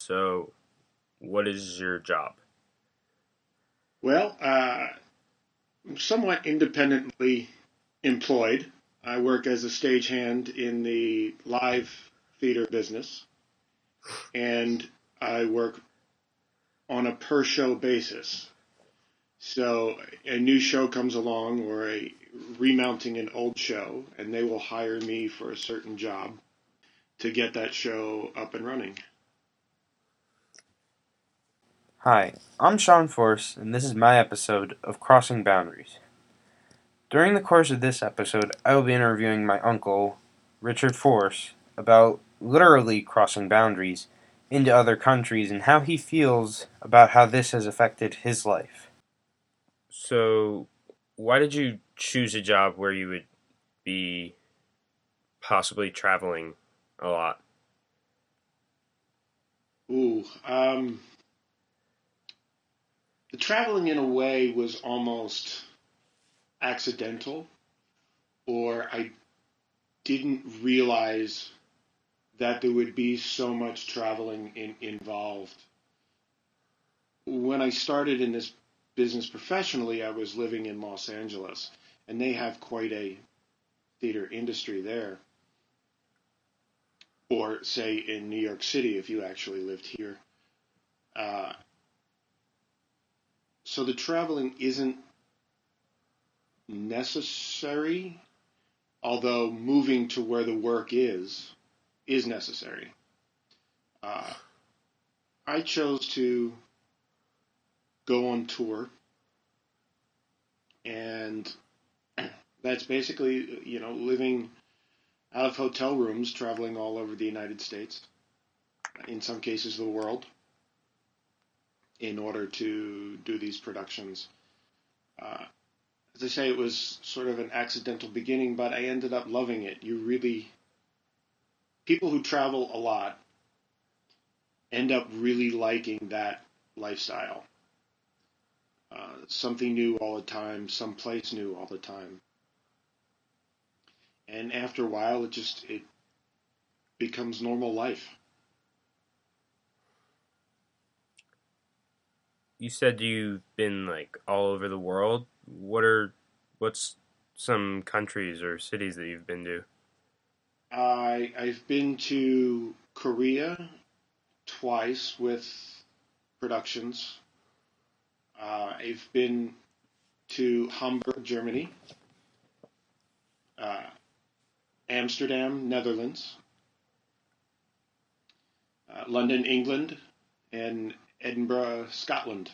So, what is your job? Well, I'm somewhat independently employed. I work as a stagehand in the live theater business, and I work on a per show basis. So a new show comes along or a remounting an old show, and they will hire me for a certain job to get that show up and running. Hi, I'm Sean Force, and this is my episode of Crossing Boundaries. During the course of this episode, I will be interviewing my uncle, Richard Force, about literally crossing boundaries into other countries and how he feels about how this has affected his life. So, why did you choose a job where you would be possibly traveling a lot? Ooh, the traveling in a way was almost accidental, or I didn't realize that there would be so much traveling involved. When I started in this business professionally, I was living in Los Angeles, and they have quite a theater industry there. Or, say, in New York City, if you actually lived here. Uh, so the traveling isn't necessary, although moving to where the work is necessary. Uh, I chose to go on tour, and that's basically, living out of hotel rooms, traveling all over the United States, in some cases the world, in order to do these productions. Uh, as I say, it was sort of an accidental beginning, but I ended up loving it. People who travel a lot end up really liking that lifestyle. Something new all the time, some place new all the time. And after a while, it becomes normal life. You said you've been like all over the world. What's some countries or cities that you've been to? I've been to Korea twice with productions. I've been to Hamburg, Germany, uh, Amsterdam, Netherlands, London, England, and Edinburgh, Scotland.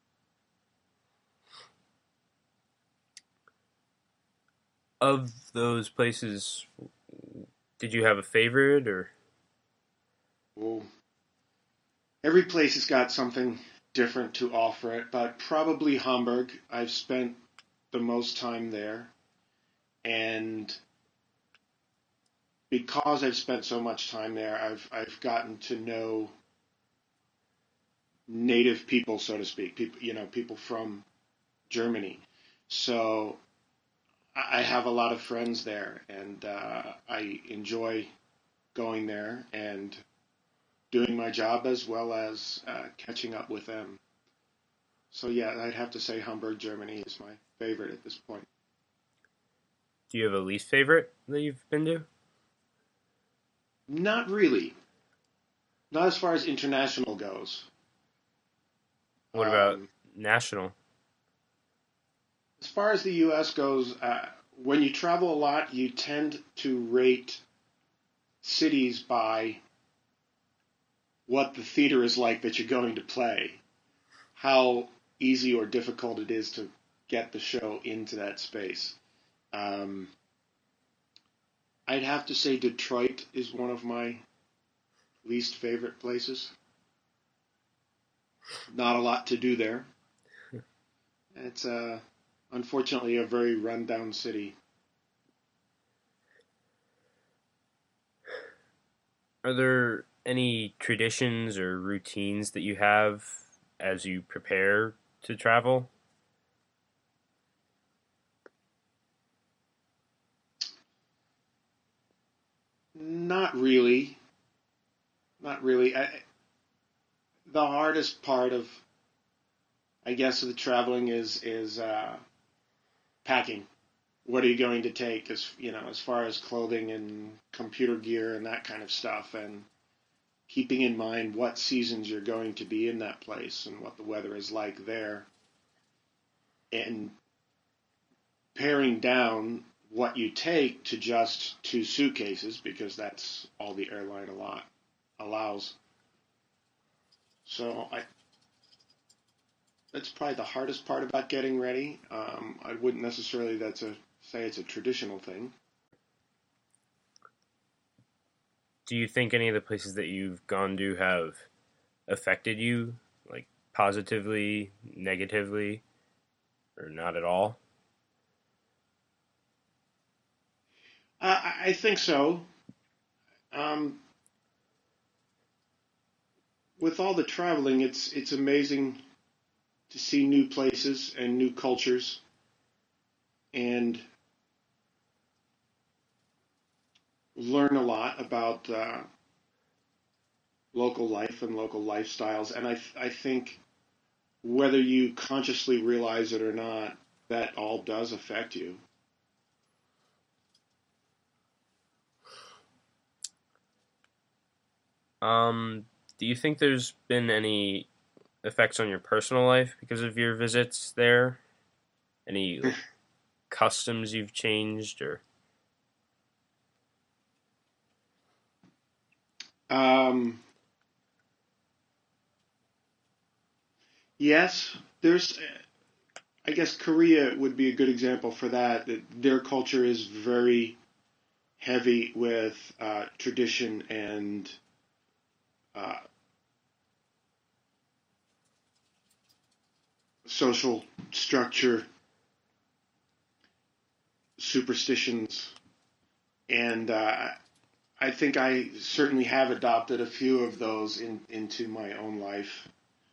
Of those places, did you have a favorite or? Well, every place has got something different to offer it, but probably Hamburg. I've spent the most time there, and because I've spent so much time there, I've gotten to know native people, so to speak, people from Germany. So I have a lot of friends there, and I enjoy going there and doing my job as well as catching up with them. So yeah, I'd have to say Hamburg, Germany is my favorite at this point. Do you have a least favorite that you've been to? Not really. Not as far as international goes. What about Um, national? as far as the U.S. goes, when you travel a lot, you tend to rate cities by what the theater is like that you're going to play, how easy or difficult it is to get the show into that space. Um, I'd have to say Detroit is one of my least favorite places. Not a lot to do there. It's unfortunately a very rundown city. Are there any traditions or routines that you have as you prepare to travel? Not really. Not really. the hardest part of, I guess, the traveling is packing. What are you going to take, as far as clothing and computer gear and that kind of stuff, and keeping in mind what seasons you're going to be in that place and what the weather is like there, and paring down what you take to just 2 suitcases because that's all the airline allows. So that's probably the hardest part about getting ready. I wouldn't necessarily say it's a traditional thing. Do you think any of the places that you've gone to have affected you, like positively, negatively, or not at all? I think so. Um, with all the traveling, it's amazing to see new places and new cultures and learn a lot about local life and local lifestyles. And I think whether you consciously realize it or not, that all does affect you. Do you think there's been any effects on your personal life because of your visits there? Any like customs you've changed or Um, yes, I guess Korea would be a good example for that. Their culture is very heavy with tradition and uh, social structure, superstitions, and I think I certainly have adopted a few of those into my own life.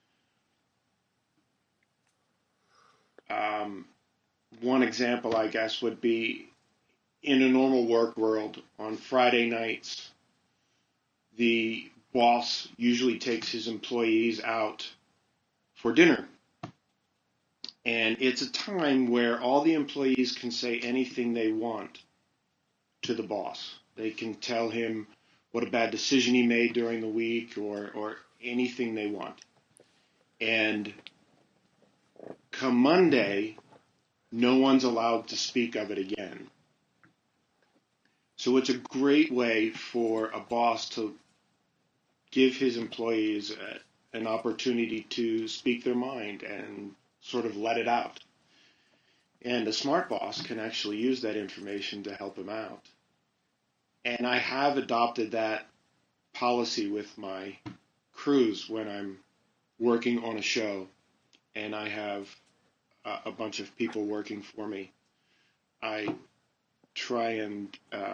Um, One example, I guess, would be in a normal work world on Friday nights, the boss usually takes his employees out for dinner. And it's a time where all the employees can say anything they want to the boss. They can tell him what a bad decision he made during the week or anything they want. And come Monday, no one's allowed to speak of it again. So it's a great way for a boss to give his employees an opportunity to speak their mind and sort of let it out. And a smart boss can actually use that information to help him out. And I have adopted that policy with my crews when I'm working on a show and I have a bunch of people working for me. I try and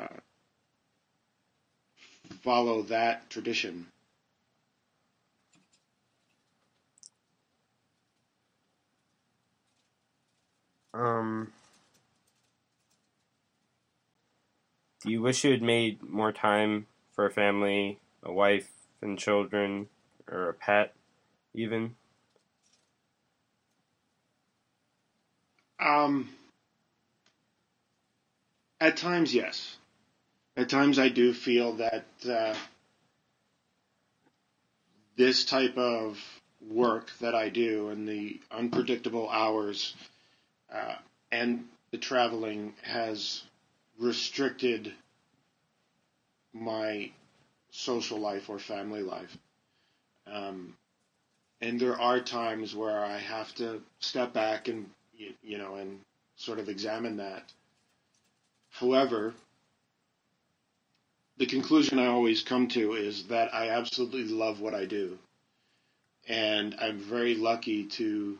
follow that tradition. um do you wish you had made more time for a family, a wife and children, or a pet even? Um, at times, yes. At times, I do feel that this type of work that I do and the unpredictable hours uh, and the traveling has restricted my social life or family life. Um, and there are times where I have to step back and and sort of examine that. However, the conclusion I always come to is that I absolutely love what I do, and I'm very lucky to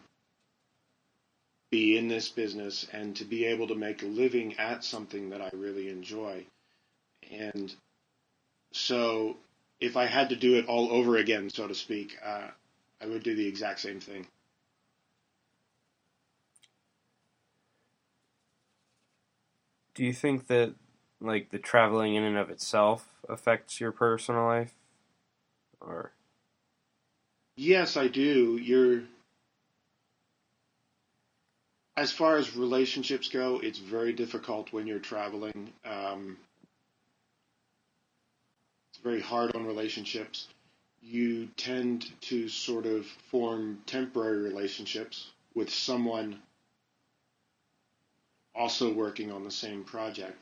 be in this business and to be able to make a living at something that I really enjoy. And so, if I had to do it all over again, so to speak, I would do the exact same thing. Do you think that like the traveling in and of itself affects your personal life or Yes, I do. As far as relationships go, it's very difficult when you're traveling. It's very hard on relationships. You tend to sort of form temporary relationships with someone also working on the same project.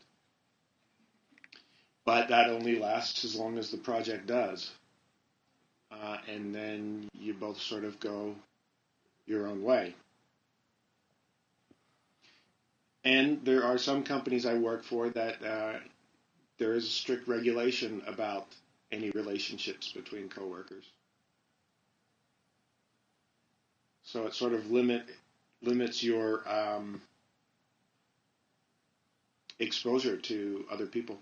But that only lasts as long as the project does. And then you both sort of go your own way. And there are some companies I work for that there is a strict regulation about any relationships between coworkers. So it sort of limits your exposure to other people.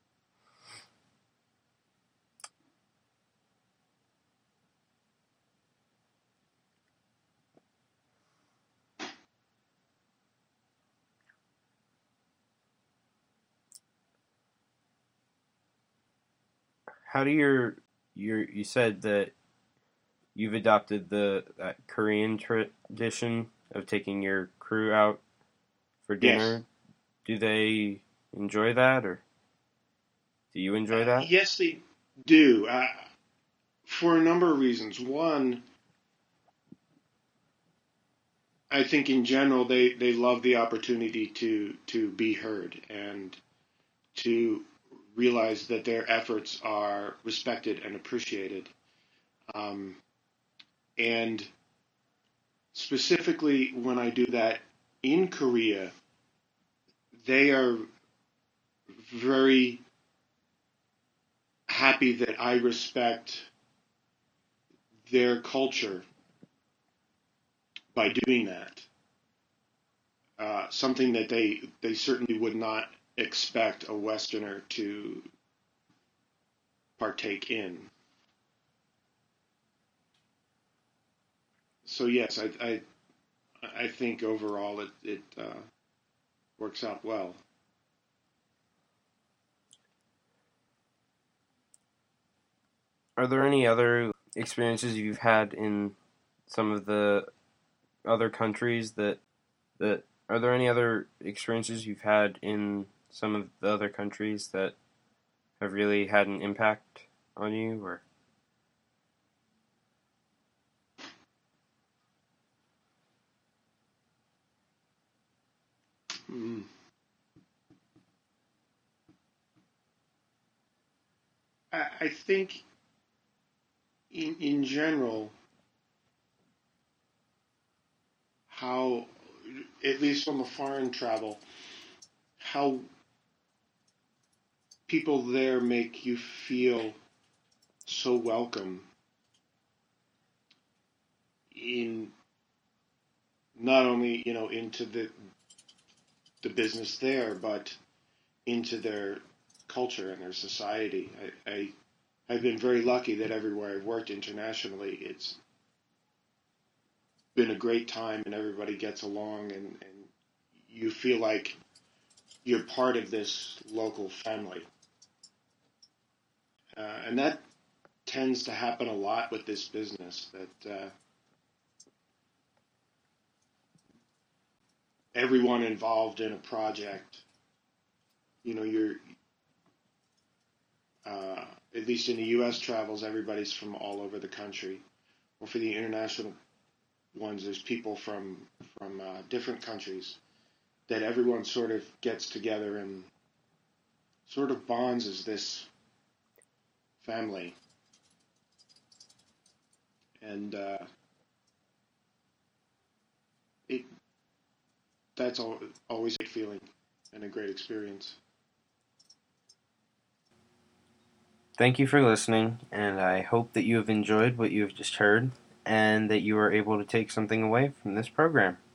How do you said that you've adopted the Korean tradition of taking your crew out for Yes. dinner. Do they enjoy that, or do you enjoy that? Yes, they do. For a number of reasons. One, I think in general they love the opportunity to be heard and to realize that their efforts are respected and appreciated. Um, and specifically, when I do that in Korea, they are very happy that I respect their culture by doing that. Something that they certainly would not expect a Westerner to partake in. So yes, I think overall it works out well. Are there any other experiences you've had in some of the other countries that are there any other experiences you've had in some of the other countries that have really had an impact on you, or Mm. I think in general, how at least from a foreign travel, how people there make you feel so welcome in not only into the business there, but into their culture and their society. I've been very lucky that everywhere I've worked internationally, it's been a great time and everybody gets along and you feel like you're part of this local family. And that tends to happen a lot with this business that everyone involved in a project, you're uh, at least in the U.S. travels, everybody's from all over the country. Or for the international ones, there's people from different countries that everyone sort of gets together and sort of bonds as this family. And it that's always a great feeling and a great experience. thank you for listening, and I hope that you have enjoyed what you have just heard and that you are able to take something away from this program.